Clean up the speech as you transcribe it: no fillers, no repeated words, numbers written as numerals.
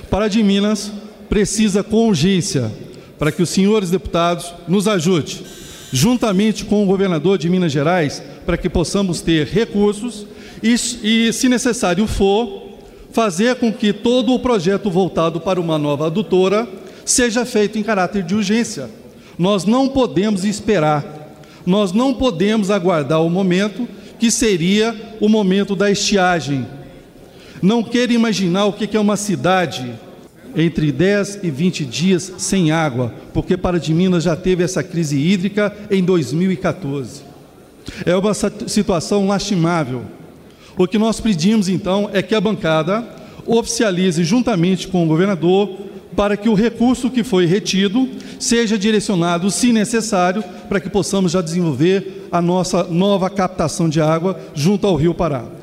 Pará de Minas precisa com urgência para que os senhores deputados nos ajudem, juntamente com o governador de Minas Gerais, para que possamos ter recursos e, se necessário for, fazer com que todo o projeto voltado para uma nova adutora seja feito em caráter de urgência. Nós não podemos esperar, nós não podemos aguardar o momento que seria o momento da estiagem. Não quero imaginar o que é uma cidade entre 10 e 20 dias sem água, porque Pará de Minas já teve essa crise hídrica em 2014. É uma situação lastimável. O que nós pedimos, então, é que a bancada oficialize juntamente com o governador para que o recurso que foi retido seja direcionado, se necessário, para que possamos já desenvolver a nossa nova captação de água junto ao Rio Pará.